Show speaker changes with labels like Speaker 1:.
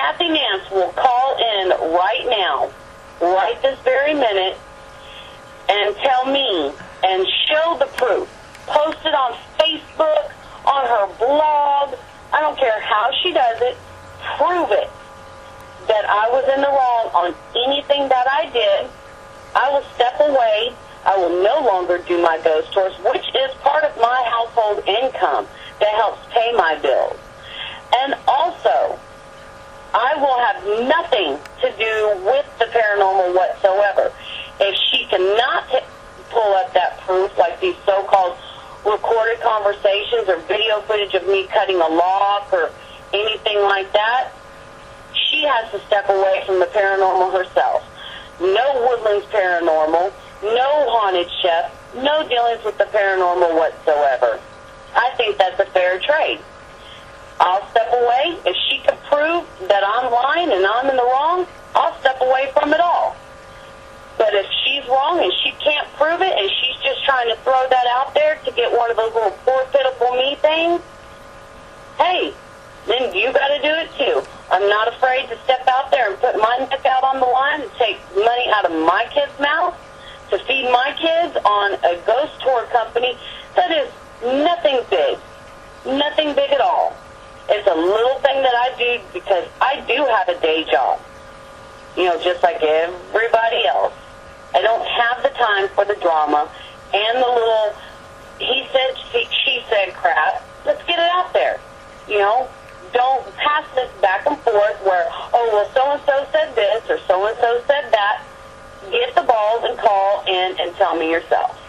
Speaker 1: Kathy Nance will call in right now, right this very minute, and tell me and show the proof. Post it on Facebook, on her blog. I don't care how she does it. Prove it that I was in the wrong on anything that I did. I will step away. I will no longer do my ghost tours, which is part of my household income that helps pay my bills. And also, I will have nothing to do with the paranormal whatsoever. If she cannot pull up that proof, like these so-called recorded conversations or video footage of me cutting a lock or anything like that, she has to step away from the paranormal herself. No Woodlands Paranormal, no haunted chef, no dealings with the paranormal whatsoever. I think that's a fair trade. I'll step away. If she can prove that I'm lying and I'm in the wrong, I'll step away from it all. But if she's wrong and she can't prove it and she's just trying to throw that out there to get one of those little poor, pitiful me things, hey, then you got to do it too. I'm not afraid to step out there and put my neck out on the line and take money out of my kids' mouth to feed my kids on a ghost tour company that is nothing big. Nothing big at all. It's a little thing that I do because I do have a day job. You know, just like everybody else. I don't have the time for the drama and the little he said, she said crap. Let's get it out there. You know, don't pass this back and forth where, oh, well, so-and-so said this or so-and-so said that. Get the balls and call in and tell me yourself.